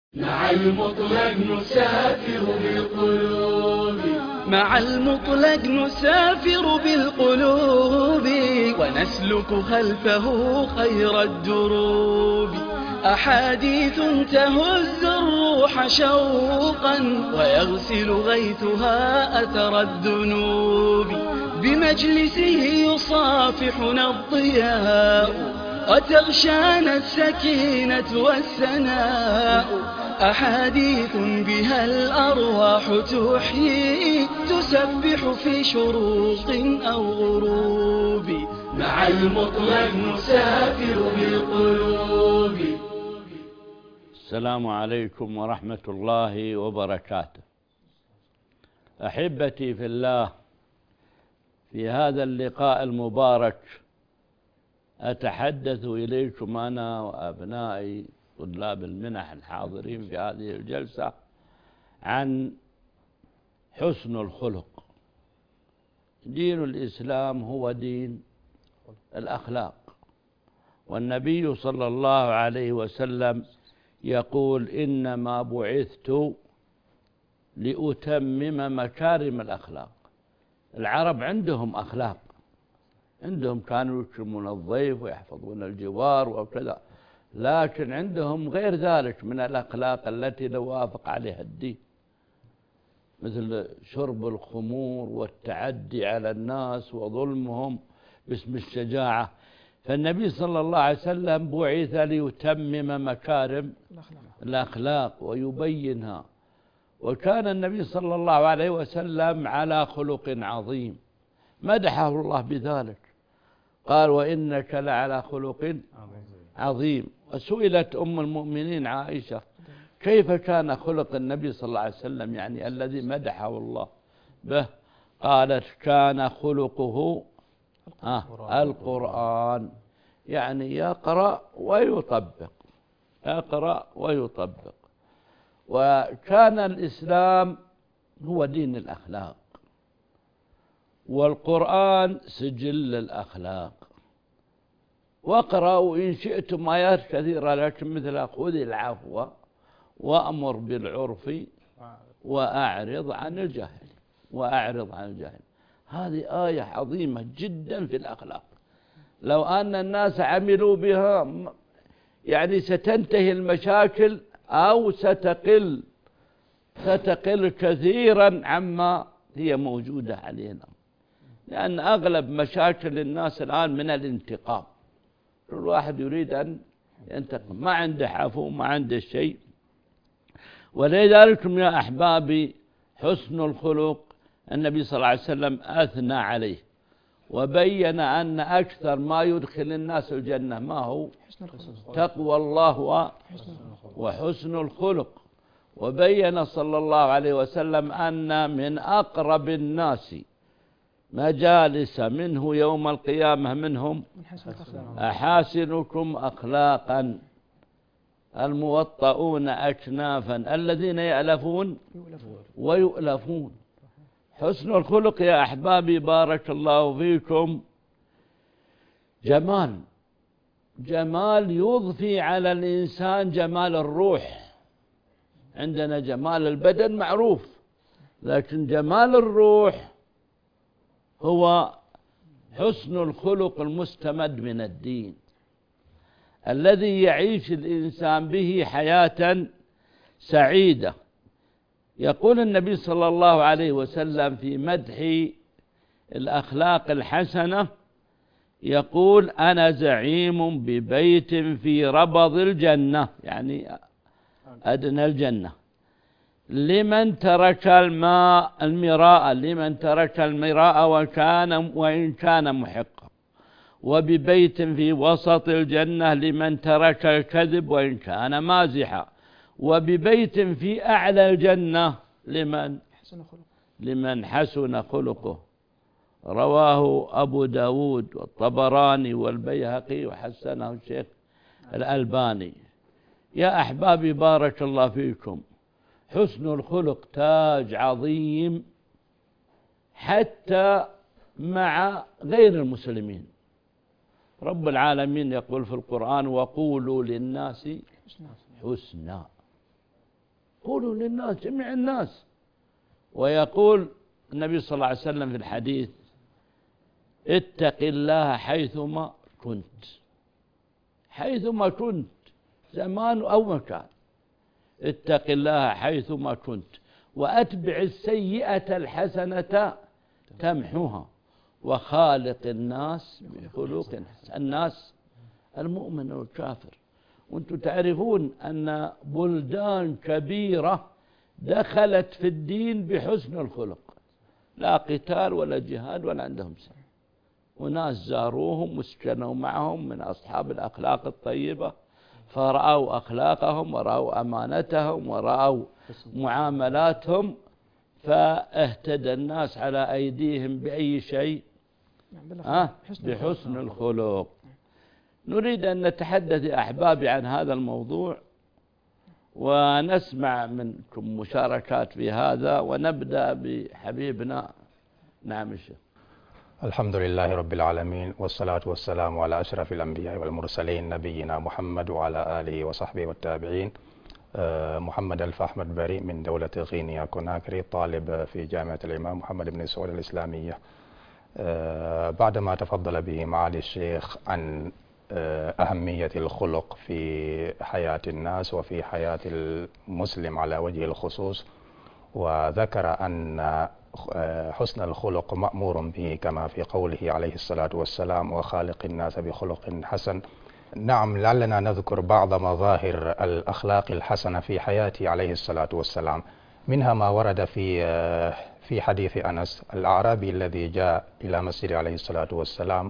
مع المطلق نسافر بالقلوب، مع المطلق نسافر بالقلوب، ونسلك خلفه خير الدروب. أحاديث تهز الروح شوقا، ويغسل غيثها أثر الذنوب. بمجلسه يصافحنا الضياء، وتغشانا السكينة والسناء. أحاديث بها الأرواح تحيي، تسبح في شروق أو غروب. مع المطلق نسافر بالقلوب. السلام عليكم ورحمة الله وبركاته. أحبتي في الله، في هذا اللقاء المبارك أتحدث إليكم أنا وأبنائي طلاب المنح الحاضرين في هذه الجلسة عن حسن الخلق. دين الإسلام هو دين الأخلاق، والنبي صلى الله عليه وسلم يقول: إنما بعثت لأتمم مكارم الأخلاق. العرب عندهم أخلاق، عندهم كانوا يكرمون الضيف ويحفظون الجوار وكذا، لكن عندهم غير ذلك من الأخلاق التي لا يوافق عليها الدين، مثل شرب الخمور والتعدي على الناس وظلمهم باسم الشجاعة. فالنبي صلى الله عليه وسلم بعث ليتمم مكارم الأخلاق ويبينها. وكان النبي صلى الله عليه وسلم على خلق عظيم، مدحه الله بذلك، قال: وإنك لعلى خلق عظيم. وسئلت أم المؤمنين عائشة: كيف كان خلق النبي صلى الله عليه وسلم، يعني الذي مدحه الله به؟ قالت: كان خلقه القرآن، يعني يقرأ ويطبق، يقرأ ويطبق. وكان الإسلام هو دين الأخلاق، والقرآن سجل الأخلاق. واقرأوا إن شئتم آيات كثيرة، لكن مثل: خذ العفو وأمر بالعرف وأعرض عن الجاهل، وأعرض عن الجاهل. هذه آية عظيمة جدا في الأخلاق، لو أن الناس عملوا بها يعني ستنتهي المشاكل أو ستقل كثيرا عما هي موجودة علينا، لأن أغلب مشاكل الناس الآن من الانتقام. كل واحد يريد أن ينتقم، ما عنده عفو، ما عنده شيء. ولذلك يا أحبابي، حسن الخلق النبي صلى الله عليه وسلم أثنى عليه، وبين أن أكثر ما يدخل الناس الجنة ما هو؟ تقوى الله وحسن الخلق. وبين صلى الله عليه وسلم أن من أقرب الناس مجالس منه يوم القيامة منهم أحاسنكم أخلاقا، الموطؤون أكنافا، الذين يألفون ويؤلفون. حسن الخلق يا أحبابي بارك الله فيكم جمال يضفي على الإنسان جمال الروح. عندنا جمال البدن معروف، لكن جمال الروح هو حسن الخلق المستمد من الدين، الذي يعيش الإنسان به حياة سعيدة. يقول النبي صلى الله عليه وسلم في مدح الأخلاق الحسنة، يقول: أنا زعيم ببيت في ربض الجنة، يعني أدنى الجنة، لمن ترك المراء وإن كان محقا، وببيت في وسط الجنة لمن ترك الكذب وإن كان مازحا، وببيت في أعلى الجنة لمن حسن خلقه. رواه أبو داود والطبراني والبيهقي وحسنه الشيخ الألباني. يا أحبابي بارك الله فيكم، حسن الخلق تاج عظيم حتى مع غير المسلمين. رب العالمين يقول في القرآن: وقولوا للناس حسنا. قولوا للناس، جميع الناس. ويقول النبي صلى الله عليه وسلم في الحديث: اتق الله حيثما كنت، حيثما كنت، زمان أو مكان. اتق الله حيثما كنت وأتبع السيئة الحسنة تمحوها وخالق الناس بخلق حسن. الناس المؤمن والكافر. وانتم تعرفون أن بلدان كبيرة دخلت في الدين بحسن الخلق، لا قتال ولا جهاد ولا عندهم سنة، وناس زاروهم وسكنوا معهم من أصحاب الأخلاق الطيبة، فرأوا أخلاقهم ورأوا أمانتهم ورأوا معاملاتهم، فاهتدى الناس على أيديهم بأي شيء؟ بحسن الخلق. نريد أن نتحدث يا أحبابي عن هذا الموضوع، ونسمع منكم مشاركات في هذا، ونبدأ بحبيبنا. نعم الشيخ. الحمد لله رب العالمين، والصلاة والسلام على أشرف الأنبياء والمرسلين نبينا محمد وعلى آله وصحبه والتابعين. محمد ألف أحمد بريء من دولة غينيا كوناكري، طالب في جامعة الإمام محمد بن سعود الإسلامية. بعدما تفضل به معالي الشيخ عن أهمية الخلق في حياة الناس وفي حياة المسلم على وجه الخصوص، وذكر أن حسن الخلق مأمور به كما في قوله عليه الصلاة والسلام: وخالق الناس بخلق حسن. نعم، لعلنا نذكر بعض مظاهر الأخلاق الحسنة في حياته عليه الصلاة والسلام. منها ما ورد في حديث أنس، الأعرابي الذي جاء إلى مسجد عليه الصلاة والسلام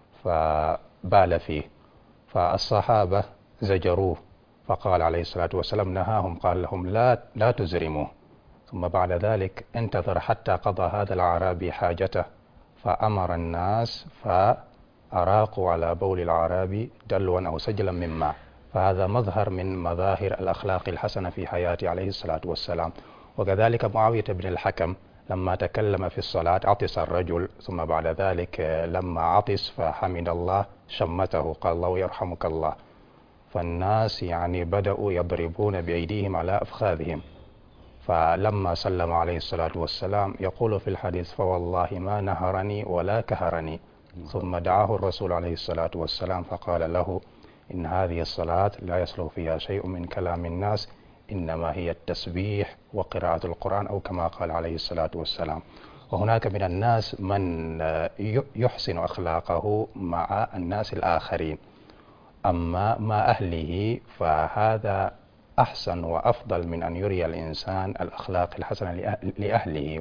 فبال فيه، فالصحابة زجروه، فقال عليه الصلاة والسلام نهاهم، قال لهم لا تزرموه. ثم بعد ذلك انتظر حتى قضى هذا الأعرابي حاجته، فأمر الناس فأراقوا على بول الأعرابي دلوا أو سجلا من ماء. فهذا مظهر من مظاهر الأخلاق الحسنة في حياته عليه الصلاة والسلام. وكذلك معاوية بن الحكم لما تكلم في الصلاة عطس الرجل، ثم بعد ذلك لما عطس فحمد الله شمته، قال الله يرحمك الله. فالناس بدأوا يضربون بأيديهم على أفخاذهم. فلما سلم عليه الصلاة والسلام يقول في الحديث: فوالله ما نهرني ولا كهرني. ثم دعاه الرسول عليه الصلاة والسلام فقال له: إن هذه الصلاة لا يصلح فيها شيء من كلام الناس، إنما هي التسبيح وقراءة القرآن، أو كما قال عليه الصلاة والسلام. وهناك من الناس من يحسن أخلاقه مع الناس الآخرين، أما مع أهله فهذا أحسن وأفضل من أن يري الإنسان الأخلاق الحسنة لأهله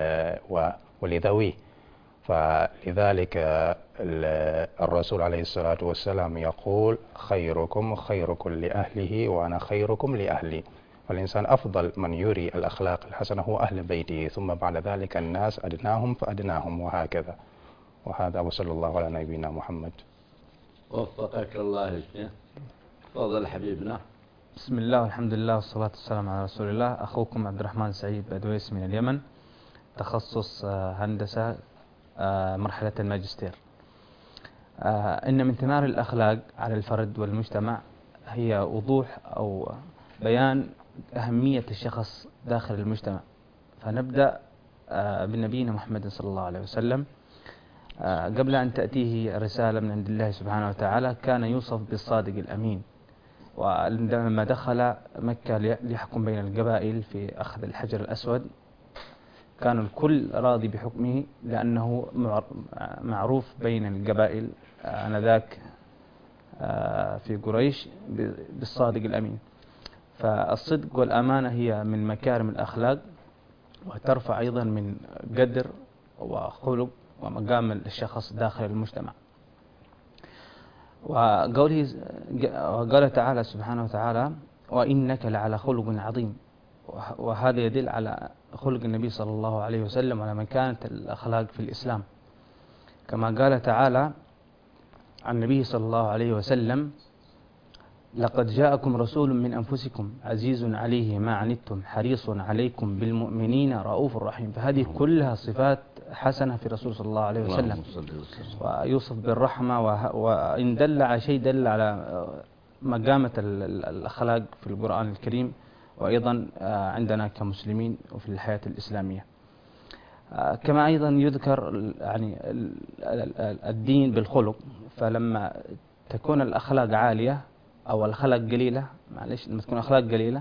ولذويه. فلذلك الرسول عليه الصلاة والسلام يقول: خيركم خيركم لأهله وأنا خيركم لأهلي. فالإنسان أفضل من يري الأخلاق الحسنة هو أهل بيته، ثم بعد ذلك الناس أدناهم فأدناهم، وهكذا. وهذا، وصلى الله على نبينا محمد. وفقك الله يا شيخ. تفضل حبيبنا. بسم الله والحمد لله والصلاة والسلام على رسول الله. أخوكم عبد الرحمن سعيد بدويس من اليمن، تخصص هندسة، مرحلة الماجستير. إن من ثمار الأخلاق على الفرد والمجتمع هي وضوح أو بيان أهمية الشخص داخل المجتمع. فنبدأ بنبينا محمد صلى الله عليه وسلم. قبل أن تأتيه رسالة من عند الله سبحانه وتعالى كان يوصف بالصادق الأمين، ولما دخل مكة ليحكم بين القبائل في أخذ الحجر الأسود كان الكل راضي بحكمه، لأنه معروف بين القبائل آنذاك في قريش بالصادق الأمين. فالصدق والأمانة هي من مكارم الأخلاق، وترفع أيضا من قدر وخلق ومقام الشخص داخل المجتمع. وقال تعالى سبحانه وتعالى: وإنك لعلى خلق عظيم. وهذا يدل على خلق النبي صلى الله عليه وسلم على مكانة الأخلاق في الإسلام، كما قال تعالى عن النبي صلى الله عليه وسلم: لقد جاءكم رسول من أنفسكم عزيز عليه ما عنتم حريص عليكم بالمؤمنين رؤوف رحيم. فهذه كلها صفات حسنة في رسول صلى الله عليه وسلم، ويوصف بالرحمة. وإن دل على شيء دل على مقامة الأخلاق في القرآن الكريم، وأيضا عندنا كمسلمين وفي الحياة الإسلامية. كما أيضا يذكر يعني الدين بالخلق، فلما تكون الأخلاق عالية أو الأخلاق قليلة، معلش، لما تكون الأخلاق قليلة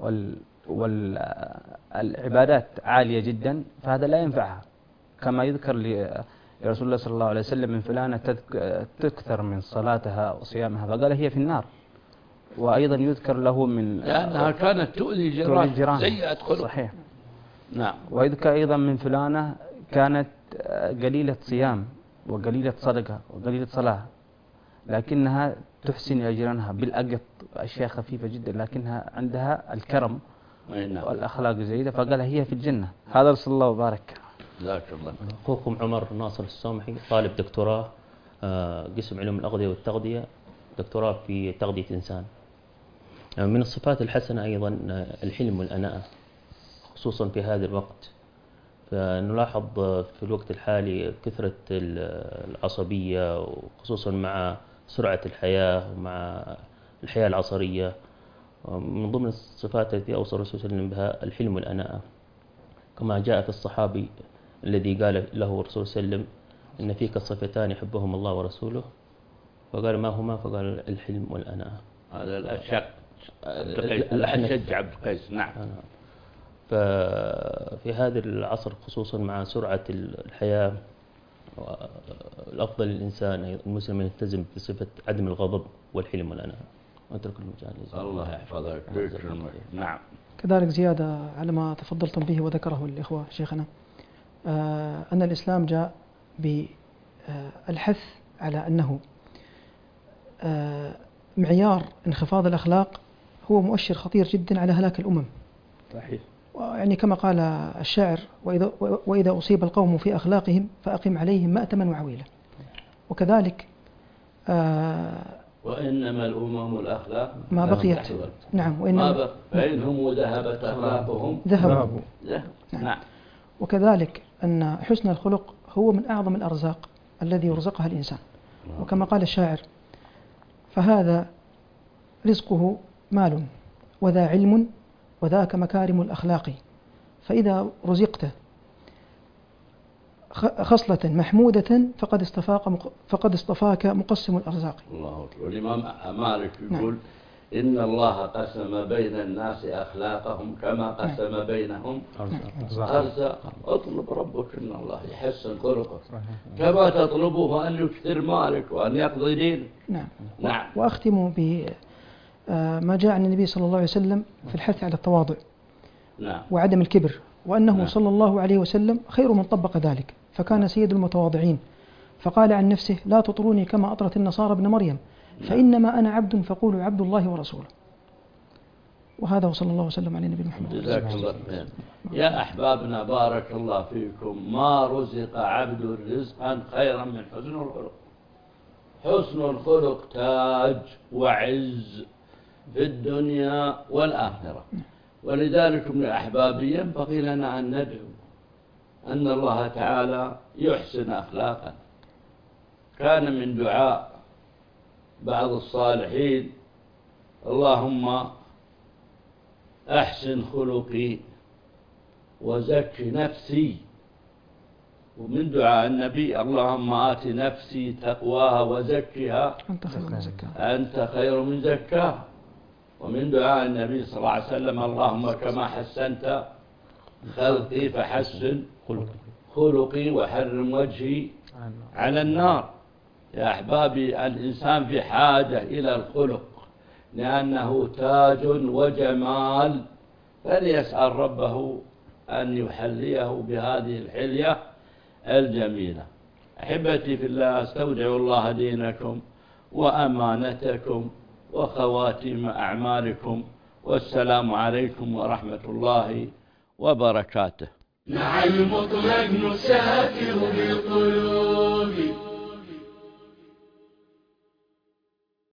والعبادات عالية جدا فهذا لا ينفعها. كما يذكر لرسول الله صلى الله عليه وسلم من فلانة تكثر من صلاتها وصيامها فقال هي في النار. وأيضا يذكر له من لأنها كانت تؤذي جيرانها سيئة خلق. صحيح. نعم. ويذكر أيضا من فلانة كانت قليلة صيام وقليلة صدقة وقليلة صلاة، لكنها تحسن إلى جيرانها بالأقط، أشياء خفيفة جدا، لكنها عندها الكرم والأخلاق الجيدة، فقال هي في الجنة. هذا رسول الله وبارك. جزاك الله. أخوكم عمر ناصر السومحي، طالب دكتوراه قسم علوم الأغذية والتغذية، دكتوراه في تغذية إنسان. من الصفات الحسنة أيضا الحلم والأناءة، خصوصا في هذا الوقت. فنلاحظ في الوقت الحالي كثرة العصبية، وخصوصا مع سرعة الحياة ومع الحياة العصرية. من ضمن الصفات التي أوصى الرسول صلى الله عليه وسلم بها الحلم والأناءة، كما جاء في الصحابي الذي قال له الرسول صلى الله عليه وسلم إن فيك صفتان يحبهم الله ورسوله، فقال ما هما؟ فقال الحلم والأناءة. هذا الأشج عبد القيس. نعم. ففي هذا العصر خصوصا مع سرعة الحياة، الأفضل للإنسان المسلم يلتزم بصفة عدم الغضب والحلم والأناءة. واترك المجال. الله يحفظك. نعم. كذلك زيادة على ما تفضلتم به وذكره الإخوة شيخنا، أن الإسلام جاء بالحث على أنه معيار انخفاض الأخلاق هو مؤشر خطير جدا على هلاك الأمم. صحيح. يعني كما قال الشاعر وإذا أصيب القوم في أخلاقهم فأقم عليهم مأتما وعويلا. وكذلك وإنما الأمم الأخلاق ما بقيت. نعم. وإنما فإنهم ذهبت أخلاقهم ذهبوا. نعم. وكذلك أن حسن الخلق هو من أعظم الأرزاق الذي يرزقها الإنسان. وكما قال الشاعر فهذا رزقه مال وذا علم وذاك مكارم الأخلاق، فإذا رزقت خصلة محمودة فقد اصطفاك مقسم الأرزاق. الله أكبر. والإمام مالك يقول إن الله قسم بين الناس أخلاقهم كما قسم بينهم أرزاق. اطلب ربك إن الله يحسن خلقك كما تطلبه أن يكثر مالك وأن يقضي دينك. نعم. وأختم بما جاء عن النبي صلى الله عليه وسلم في الحث على التواضع وعدم الكبر، وأنه صلى الله عليه وسلم خير من طبق ذلك، فكان سيد المتواضعين، فقال عن نفسه لا تطروني كما أطرت النصارى ابن مريم فإنما أنا عبد فقولوا عبد الله ورسوله. وهذا وصلى الله وسلم على نبينا محمد. جزاك الله خير. يا أحبابنا بارك الله فيكم، ما رزق عبد رزقا خيرا من حسن الخلق. حسن الخلق تاج وعز في الدنيا والآخرة. ولذلك من أحبابي ينبغي لنا أن ندعو أن الله تعالى يحسن أخلاقنا. كان من دعاء بعض الصالحين اللهم أحسن خلقي وزك نفسي، ومن دعاء النبي اللهم آت نفسي تقواها وزكها أنت خير من زكاها. ومن دعاء النبي صلى الله عليه وسلم اللهم كما حسنت خلقي فحسن خلقي وحرم وجهي على النار. يا أحبابي الإنسان في حاجة إلى الخلق لأنه تاج وجمال، فليسأل ربه أن يحليه بهذه الحلية الجميلة. أحبتي في الله، استودع الله دينكم وأمانتكم وخواتيم أعمالكم، والسلام عليكم ورحمة الله وبركاته. مع المطلق نسافر بالقلوب.